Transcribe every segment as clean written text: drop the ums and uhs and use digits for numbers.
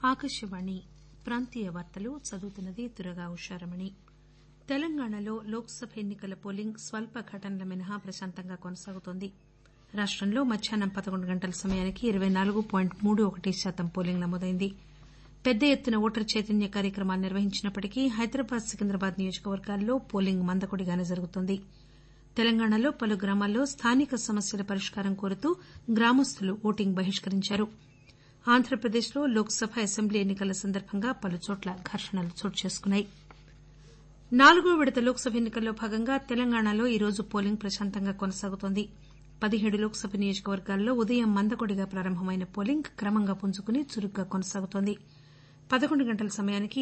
ఆకాశవాణి ప్రాంతీయ వార్తలు చదువుతున్నది దుర్గా ఉషారమణి. తెలంగాణలో లోక్సభ ఎన్నికల పోలింగ్ స్వల్ప ఘటనల మినహా ప్రశాంతంగా కొనసాగుతోంది. రాష్టంలో మధ్యాహ్నం 11 గంటల సమయానికి 24.31% పోలింగ్ నమోదైంది. పెద్ద ఎత్తున ఓటరు చైతన్య కార్యక్రమాలు నిర్వహించినప్పటికీ హైదరాబాద్ సికింద్రాబాద్ నియోజకవర్గాల్లో పోలింగ్ మందకొడిగానే జరుగుతోంది. తెలంగాణలో పలు గ్రామాల్లో స్థానిక సమస్యల పరిష్కారం కోరుతూ గ్రామస్తులు ఓటింగ్ బహిష్కరించారు. ఆంధ్రప్రదేశ్లో లోక్సభ అసెంబ్లీ ఎన్నికల సందర్భంగా పలుచోట్ల ఘర్షణలు చోటుచేసుకున్నాయి. 4వ విడత లోక్సభ ఎన్నికల్లో భాగంగా తెలంగాణలో ఈరోజు పోలింగ్ ప్రశాంతంగా కొనసాగుతోంది. 17 లోక్సభ నియోజకవర్గాల్లో ఉదయం మందకొడిగా ప్రారంభమైన పోలింగ్ క్రమంగా పుంజుకుని చురుగ్గా కొనసాగుతోంది. 11 గంటల సమయానికి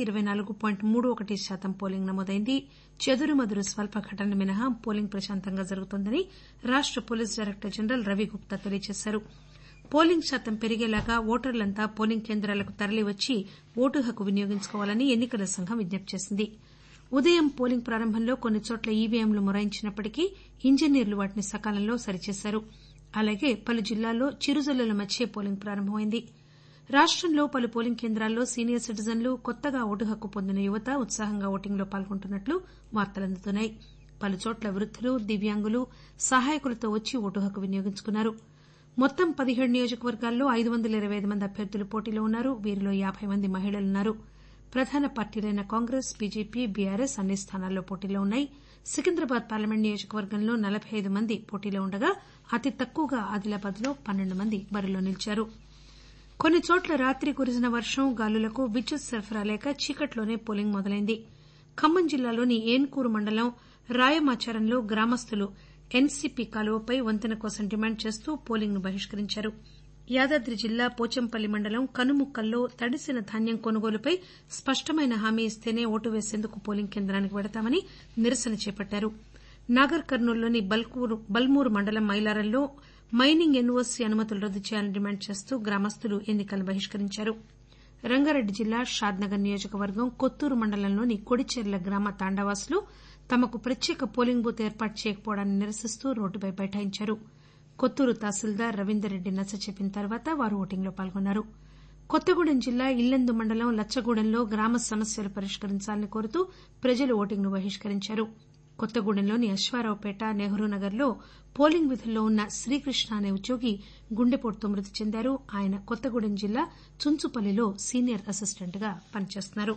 24.31% పోలింగ్ నమోదైంది. చెదురుమదురు స్వల్ప ఘటనలు మినహా పోలింగ్ ప్రశాంతంగా జరుగుతోందని రాష్ట పోలీస్ డైరెక్టర్ జనరల్ రవిగుప్తా తెలియజేశారు. పోలింగ్ శాతం పెరిగేలాగా ఓటర్లంతా పోలింగ్ కేంద్రాలకు తరలివచ్చి ఓటు హక్కు వినియోగించుకోవాలని ఎన్నికల సంఘం విజ్ఞప్తి చేసింది. ఉదయం పోలింగ్ ప్రారంభంలో కొన్ని చోట్ల ఈవీఎంలు మొరాయించినప్పటికీ ఇంజనీర్లు వాటిని సకాలంలో సరిచేశారు. అలాగే పలు జిల్లాల్లో చిరుజల్లుల మధ్యే పోలింగ్ ప్రారంభమైంది. రాష్టంలో పలు పోలింగ్ కేంద్రాల్లో సీనియర్ సిటిజన్లు, కొత్తగా ఓటు హక్కు పొందిన యువత ఉత్సాహంగా ఓటింగ్లో పాల్గొంటున్నట్లు వార్తలందుతున్నాయి. పలుచోట్ల వృద్దులు, దివ్యాంగులు సహాయకులతో వచ్చి ఓటు హక్కు వినియోగించుకున్నారు. మొత్తం 17 నియోజకవర్గాల్లో 525 మంది అభ్యర్థులు పోటీలో ఉన్నారు. వీరిలో 50 మంది మహిళలున్నారు. ప్రధాన పార్టీలైన కాంగ్రెస్, బీజేపీ, బీఆర్ఎస్ అన్ని స్థానాల్లో పోటీలో ఉన్నాయి. సికింద్రాబాద్ పార్లమెంట్ నియోజకవర్గంలో 45 మంది పోటీలో ఉండగా అతి తక్కువగా ఆదిలాబాద్లో 12 మంది బరిలో నిలిచారు. కొన్ని చోట్ల రాత్రి కురిసిన వర్షం, గాలులకు విద్యుత్ సరఫరా లేక చీకట్లోనే పోలింగ్ మొదలైంది. ఖమ్మం జిల్లాలోని ఏన్కూరు మండలం రాయమాచారంలో గ్రామస్తులు ఎన్సీపీ కాలువపై వంతెన కోసం డిమాండ్ చేస్తూ పోలింగ్ ను బహిష్కరించారు. యాదాద్రి జిల్లా పోచంపల్లి మండలం కనుముక్కల్లో తడిసిన ధాన్యం కొనుగోలుపై స్పష్టమైన హామీ ఇస్తేనే ఓటు వేసేందుకు పోలింగ్ కేంద్రానికి వెడతామని నిరసన చేపట్టారు. నాగర్ కర్నూల్లోని బల్మూరు మండలం మైలారంలో మైనింగ్ ఎన్ఓసీ అనుమతులు రద్దు చేయాలని డిమాండ్ చేస్తూ గ్రామస్తులు ఎన్నికలను బహిష్కరించారు. రంగారెడ్డి జిల్లా షాద్నగర్ నియోజకవర్గం కొత్తూరు మండలంలోని కొడిచెర్ల గ్రామ తాండావాసులు తమకు ప్రత్యేక పోలింగ్ బూత్ ఏర్పాటు చేయకపోవడాన్ని నిరసిస్తూ రోడ్డుపై బైఠాయించారు. కొత్తూరు తహసీల్దార్ రవీందర్ రెడ్డి నచ్చచెప్పిన తర్వాత వారు ఓటింగ్లో పాల్గొన్నారు. కొత్తగూడెం జిల్లా ఇల్లెందు మండలం లచ్చగూడెంలో గ్రామ సమస్యలు పరిష్కరించాలని కోరుతూ ప్రజలు ఓటింగ్ ను బహిష్కరించారు. కొత్తగూడెంలోని అశ్వారావుపేట, నెహ్రూనగర్లో పోలింగ్ విధుల్లో ఉన్న శ్రీకృష్ణ అనే ఉద్యోగి గుండెపోటుతో మృతి చెందారు. ఆయన కొత్తగూడెం జిల్లా చుంచుపల్లిలో సీనియర్ అసిస్టెంట్ గా పనిచేస్తున్నారు.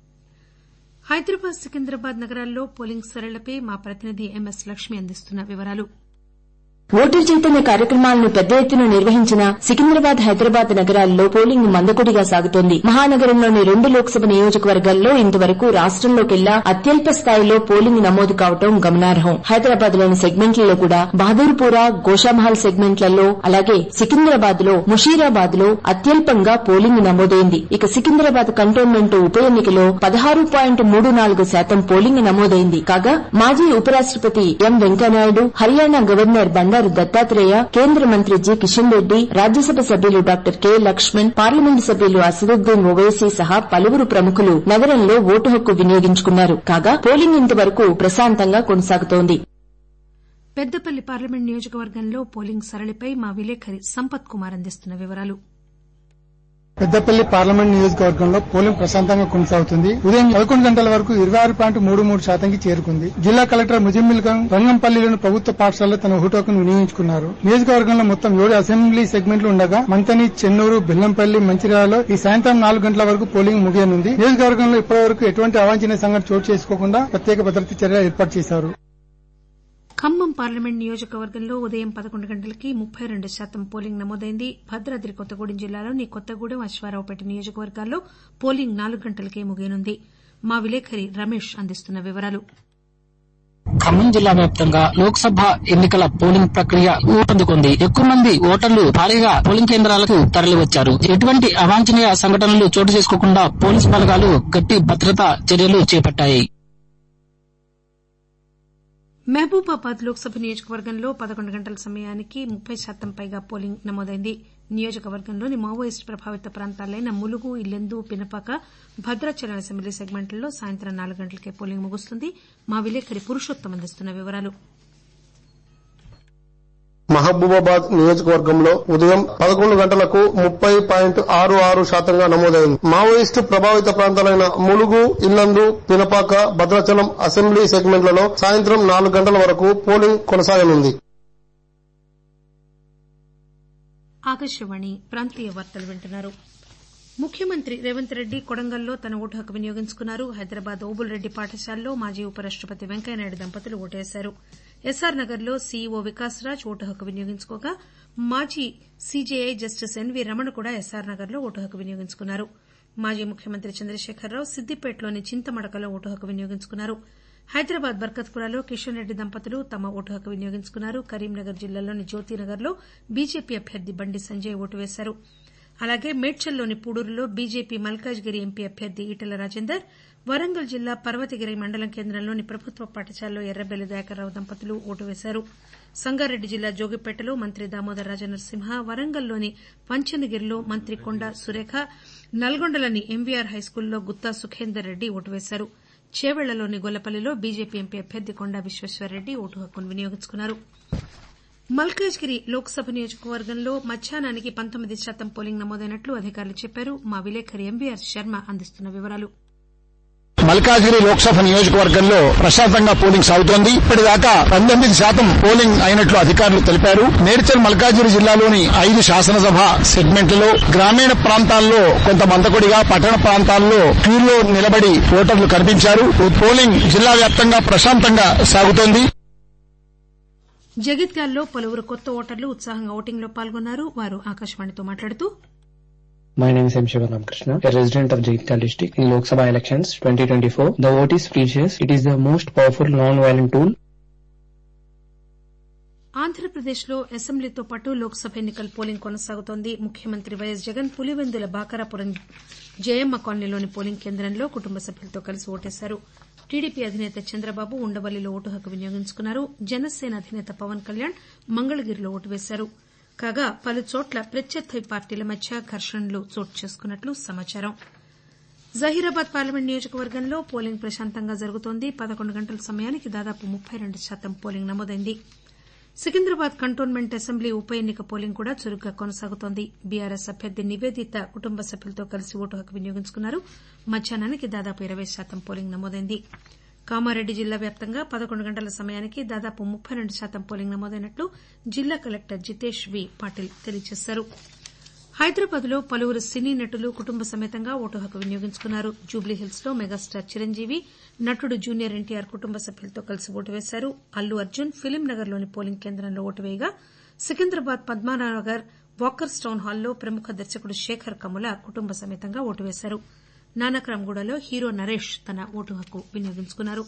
హైదరాబాద్, సికింద్రాబాద్ నగరాల్లో పోలింగ్ సరళిపై మా ప్రతినిధి ఎంఎస్ లక్ష్మి అందిస్తున్న వివరాలు. ఓటర్ చైతన్య కార్యక్రమాలను పెద్ద ఎత్తున నిర్వహించిన సికింద్రాబాద్, హైదరాబాద్ నగరాల్లో పోలింగ్ మందకొడిగా సాగుతోంది. మహానగరంలోని 2 లోక్సభ నియోజకవర్గాల్లో ఇంతవరకు రాష్టంలోకెల్లా అత్యల్ప స్థాయిలో పోలింగ్ నమోదు కావడం గమనార్హం. హైదరాబాద్ లోని సెగ్మెంట్లలో కూడా బహదూర్పురా, గోషామహల్ సెగ్మెంట్లలో, అలాగే సికింద్రాబాద్ లో, ముషీరాబాద్ లో అత్యల్పంగా పోలింగ్ నమోదైంది. ఇక సికింద్రాబాద్ కంటోన్మెంట్ ఉప ఎన్నికలో 16.34% పోలింగ్ నమోదైంది. కాగా మాజీ ఉపరాష్టపతి ఎం వెంకయ్యనాయుడు, హర్యానా గవర్నర్ బండారు దత్తాత్రేయ, కేంద్ర మంత్రి జి కిషన్ రెడ్డి, రాజ్యసభ సభ్యులు డాక్టర్ కె లక్ష్మణ్, పార్లమెంటు సభ్యులు అసదుద్దీన్ ఓవైసీ సహా పలువురు ప్రముఖులు నగరంలో ఓటు హక్కు వినియోగించుకున్నారు. కాగా పోలింగ్ ఇంతవరకు ప్రశాంతంగా కొనసాగుతోంది. పెద్దపల్లి పార్లమెంట్ నియోజకవర్గంలో పోలింగ్ సరళిపై మా విలేకరి సంపత్ కుమార్ అందిస్తున్న వివరాలు. పెద్దపల్లి పార్లమెంట్ నియోజకవర్గంలో పోలింగ్ ప్రశాంతంగా కొనసాగుతుంది. ఉదయం 11 గంటల వరకు 26.33% చేరుకుంది. జిల్లా కలెక్టర్ ముజమ్మిల్ ఖాన్ రంగంపల్లిలోని ప్రభుత్వ పాఠశాలలో తన ఓటు హక్కును వినియోగించుకున్నారు. నియోజకవర్గంలో మొత్తం 7 అసెంబ్లీ సెగ్మెంట్లు ఉండగా మంతని, చెన్నూరు, బెల్లంపల్లి, మంచిర్యాలలో ఈ సాయంత్రం 4 గంటల వరకు పోలింగ్ ముగియనుంది. నియోజకవర్గంలో ఇప్పటివరకు ఎటువంటి అవాంఛనీయ సంఘటన చోటు చేసుకోకుండా ప్రత్యేక భద్రతా చర్యలు ఏర్పాటు చేశారు. ఖమ్మం పార్లమెంట్ నియోజకవర్గంలో ఉదయం 11 గంటలకి 32% పోలింగ్ నమోదైంది. భద్రాద్రి కొత్తగూడెం జిల్లాలోని కొత్తగూడెం, అశ్వారావుపేట నియోజకవర్గాల్లో పోలింగ్ 4 గంటలకే ముగియనుంది. మా విలేకరి రమేష్ అందిస్తున్న వివరాలు. ఖమ్మం జిల్లా వ్యాప్తంగా లోక్సభ ఎన్నికల పోలింగ్ ప్రక్రియ ఊపందుకుంది. ఎక్కువ మంది ఓటర్లు భారీగా పోలింగ్ కేంద్రాలకు తరలివచ్చారు. ఎటువంటి అవాంఛనీయ సంఘటనలు చోటు చేసుకోకుండా పోలీసు బలగాలు గట్టి భద్రతా చర్యలు చేపట్టాయి. మహబూబాబాద్ లోక్సభ నియోజకవర్గంలో 11 గంటల సమయానికి 30% పైగా పోలింగ్ నమోదైంది. నియోజకవర్గంలోని మావోయిస్టు ప్రభావిత ప్రాంతాలైన ములుగు, ఇల్లెందు, పినపాక, భద్రాచలం అసెంబ్లీ సెగ్మెంట్లలో సాయంత్రం 4 గంటలకే పోలింగ్ ముగుస్తుంది. మా విలేకరి పురుషోత్తం అందిస్తున్న వివరాలు. మహబూబాబాద్ నియోజకవర్గంలో ఉదయం 11 గంటలకు 30.66% నమోదైంది. మావోయిస్టు ప్రభావిత ప్రాంతాలైన ములుగు, ఇల్లందు, పినపాక, భద్రాచలం అసెంబ్లీ సెగ్మెంట్లలో సాయంత్రం 4 గంటల వరకు పోలింగ్ కొనసాగనుంది. ఆకాశవాణి ప్రాంతీయ వార్తలు వింటున్నారు. ముఖ్యమంత్రి రేవంత్ రెడ్డి కొడంగల్లో తన ఓటు హక్కు వినియోగించుకున్నారు. హైదరాబాద్ ఓబుల్రెడ్డి పాఠశాలలో మాజీ ఉపరాష్టపతి వెంకయ్యనాయుడు దంపతులు ఓటేశారు. ఎస్ఆర్ నగర్ లో సీఈఓ వికాసరాజ్ ఓటు హక్కు వినియోగించుకోగా మాజీ సీజేఐ జస్టిస్ ఎన్వీ రమణ కూడా ఎస్ఆర్ నగర్ లో ఓటు హక్కు వినియోగించుకున్నారు. మాజీ ముఖ్యమంత్రి చంద్రశేఖరరావు సిద్దిపేటలోని చింతమడకలో ఓటు హక్కు వినియోగించుకున్నారు. హైదరాబాద్ బర్కత్పురాలో కిషన్ రెడ్డి దంపతులు తమ ఓటు హక్కు వినియోగించుకున్నారు. కరీంనగర్ జిల్లాలోని జ్యోతినగర్ లో బీజేపీ అభ్యర్థి బండి సంజయ్ ఓటు వేశారు. అలాగే మేడ్చల్లోని పూడూరులో బీజేపీ మల్కాజ్గిరి ఎంపీ అభ్యర్థి ఈటెల రాజేందర్, వరంగల్ జిల్లా పర్వతగిరి మండలం కేంద్రంలోని ప్రభుత్వ పాఠశాలలో ఎర్రబెల్లి దయాకర్రావు దంపతులు ఓటు వేశారు. సంగారెడ్డి జిల్లా జోగిపేటలో మంత్రి దామోదర్ రాజనరసింహ, వరంగల్లోని పంచనగిరిలో మంత్రి కొండా సురేఖ, నల్గొండలోని ఎంవీఆర్ హైస్కూల్లో గుత్తా సుఖేందర్ రెడ్డి ఓటు వేశారు. చేవెళ్లలోని గొల్లపల్లిలో బీజేపీ ఎంపీ అభ్యర్థి కొండా విశ్వేశ్వర్రెడ్డి ఓటు హక్కును వినియోగించుకున్నారు. మల్కాజ్గిరి లోక్సభ నియోజకవర్గంలో మధ్యాహ్నానికి 19% పోలింగ్ నమోదైనట్లు అధికారులు చెప్పారు. మా విలేకరి ఎంవీఆర్ శర్మ అందిస్తున్న వివరాలు. మల్కాజ్గిరి లోక్సభ నియోజకవర్గంలో ప్రశాంతంగా పోలింగ్ సాగుతోంది. ఇప్పటిదాకా 19% పోలింగ్ అయినట్లు అధికారులు తెలిపారు. మేడ్చల్ మల్కాజ్గిరి జిల్లాలోని 5 శాసనసభ సెగ్మెంట్లలో గ్రామీణ ప్రాంతాల్లో కొంత మందకొడిగా, పట్టణ ప్రాంతాల్లో క్యూలో నిలబడి ఓటర్లు కనిపించారు. పోలింగ్ జిల్లా వ్యాప్తంగా ప్రశాంతంగా సాగుతోంది. జగిత్యాలలో పలువురు కొత్త ఓటర్లు ఉత్సాహంగా ఓటింగ్ లో పాల్గొన్నారు. వారు ఆకాశవాణితో మాట్లాడుతూ My name is M. Shivaram-Krishna, a resident of Jaital district. In Lok Sabha elections 2024, the vote is precious. It is the most powerful non-violent tool. ఆంధ్రప్రదేశ్లో అసెంబ్లీతో పాటు లోక్సభ ఎన్నికల పోలింగ్ కొనసాగుతోంది. ముఖ్యమంత్రి వైఎస్ జగన్ పులివెందుల బాకారాపురం జయమ్మ కాలనీలోని పోలింగ్ కేంద్రంలో కుటుంబ సభ్యులతో కలిసి ఓటేశారు. టీడీపీ అధినేత చంద్రబాబు ఉండవల్లిలో ఓటు హక్కు వినియోగించుకున్నారు. జనసేన అధినేత పవన్ కళ్యాణ్ మంగళగిరిలో ఓటు వేశారు. కాగా పలుచోట్ల ప్రత్యర్థి పార్టీల మధ్య ఘర్షణలు చోటు చేసుకున్నట్లు సమాచారం. జహీరాబాద్ పార్లమెంట్ నియోజకవర్గంలో పోలింగ్ ప్రశాంతంగా జరుగుతోంది. 11 గంటల సమయానికి దాదాపు 32% పోలింగ్ నమోదైంది. సికింద్రాబాద్ కంటోన్మెంట్ అసెంబ్లీ ఉప ఎన్నిక పోలింగ్ కూడా చురుగ్గా కొనసాగుతోంది. బీఆర్ఎస్ అభ్యర్థి నివేదిత కుటుంబ సభ్యులతో కలిసి ఓటు హక్కు వినియోగించుకున్నారు. మధ్యాహ్నానికి దాదాపు 20% పోలింగ్ నమోదైంది. కామారెడ్డి జిల్లా వ్యాప్తంగా 11 గంటల సమయానికి దాదాపు 32% పోలింగ్ నమోదైనట్లు జిల్లా కలెక్టర్ జితేష్ వి పాటిల్ తెలియజేశారు. హైదరాబాద్ లో పలువురు సినీ నటులు కుటుంబ సమేతంగా ఓటు హక్కు వినియోగించుకున్నారు. జూబ్లీహిల్స్ లో మెగాస్టార్ చిరంజీవి, నటుడు జూనియర్ ఎన్టీఆర్ కుటుంబ సభ్యులతో కలిసి ఓటు వేశారు. అల్లు అర్జున్ ఫిలింనగర్ లోని పోలింగ్ కేంద్రంలో ఓటు వేయగా సికింద్రాబాద్ పద్మానగర్ వాకర్స్ టౌన్ హాల్లో ప్రముఖ దర్శకుడు శేఖర్ కమ్ముల కుటుంబ సమేతంగా ఓటు వేశారు. నానక్రామ్గూడలో హీరో నరేష్ తన ఓటు హక్కు వినియోగించుకున్నారు.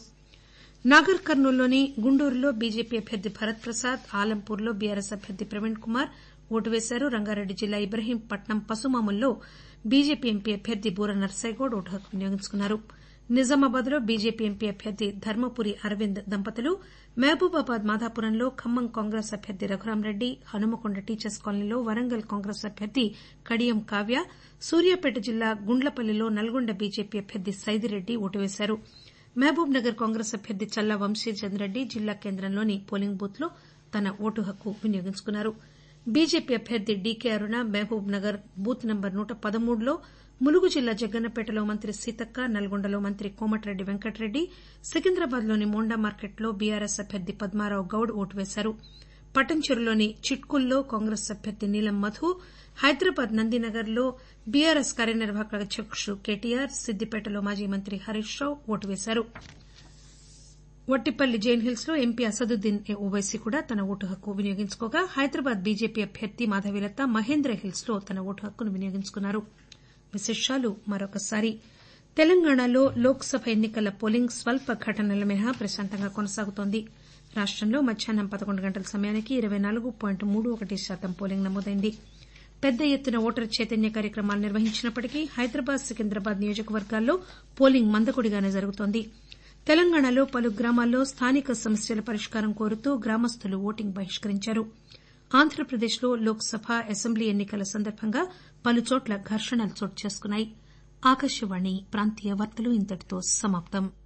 నాగర్ కర్నూల్లోని గుండూరులో బీజేపీ అభ్యర్థి భరత్ ప్రసాద్, ఆలంపూర్లో బీఆర్ఎస్ అభ్యర్థి ప్రవీణ్ కుమార్ ఓటు వేశారు. రంగారెడ్డి జిల్లా ఇబ్రహీంపట్నం పసుమాముల్లో బీజేపీ ఎంపీ అభ్యర్థి బూర నర్సయ్యగౌడ్ ఓటు హక్కు వినియోగించుకున్నారు. నిజామాబాద్ లో బీజేపీ ఎంపీ అభ్యర్థి ధర్మపురి అరవింద్ దంపతులు, మహబూబాబాద్ మాధాపురంలో ఖమ్మం కాంగ్రెస్ అభ్యర్థి రఘురాంరెడ్డి, హనుమకొండ టీచర్స్ కాలనీలో వరంగల్ కాంగ్రెస్ అభ్యర్థి కడియం కావ్య, సూర్యాపేట జిల్లా గుండ్లపల్లిలో నల్గొండ బీజేపీ అభ్యర్థి సైదిరెడ్డి ఓటు వేశారు. మహబూబ్ నగర్ కాంగ్రెస్ అభ్యర్థి చల్లా వంశీచంద్రెడ్డి జిల్లా కేంద్రంలోని పోలింగ్ బూత్ లో తన ఓటు హక్కు వినియోగించుకున్నారు. బీజేపీ అభ్యర్థి DK Aruna Mahabubnagar booth number 113లో, ములుగు జిల్లా జగ్గన్నపేటలో మంత్రి సీతక్క, నల్గొండలో మంత్రి కోమటిరెడ్డి వెంకటరెడ్డి, సికింద్రాబాద్లోని మోండా మార్కెట్లో బీఆర్ఎస్ అభ్యర్థి పద్మారావు గౌడ్ ఓటు వేశారు. పటంచెరులోని చిట్కుల్లో కాంగ్రెస్ అభ్యర్థి నీలం మధు, హైదరాబాద్ నందినగర్లో బీఆర్ఎస్ కార్యనిర్వాహక అధ్యకుడు కేటీఆర్, సిద్దిపేటలో మాజీ మంత్రి హరీష్ రావు ఓటు వేశారు. వట్టిపల్లి జైన్హిల్స్ లో ఎంపీ అసదుద్దీన్ ఓవైసీ కూడా తన ఓటు హక్కు వినియోగించుకోగా హైదరాబాద్ బీజేపీ అభ్యర్థి మాధవీలత మహేంద్ర హిల్స్ లో తన ఓటు హక్కును వినియోగించుకున్నారు. విశేషాలు మరొకసారి. తెలంగాణలో లోక్సభ ఎన్నికల పోలింగ్ స్వల్ప ఘటనల మినహా ప్రశాంతంగా కొనసాగుతోంది. రాష్టంలో మధ్యాహ్నం 11 గంటల సమయానికి 24.31% పోలింగ్ నమోదైంది. పెద్ద ఎత్తున ఓటరు చైతన్య కార్యక్రమాలు నిర్వహించినప్పటికీ హైదరాబాద్, సికింద్రాబాద్ నియోజకవర్గాల్లో పోలింగ్ మందకొడిగానే జరుగుతోంది. తెలంగాణలో పలు గ్రామాల్లో స్థానిక సమస్యల పరిష్కారం కోరుతూ గ్రామస్తులు ఓటింగ్ బహిష్కరించారు. ఆంధ్రప్రదేశ్లో లోక్సభ, అసెంబ్లీ ఎన్నికల సందర్భంగా పలుచోట్ల ఘర్షణలు చోటు చేసుకున్నాయి. ఆకాశవాణి ప్రాంతీయ వార్తలు ఇంతటితో సమాప్తం.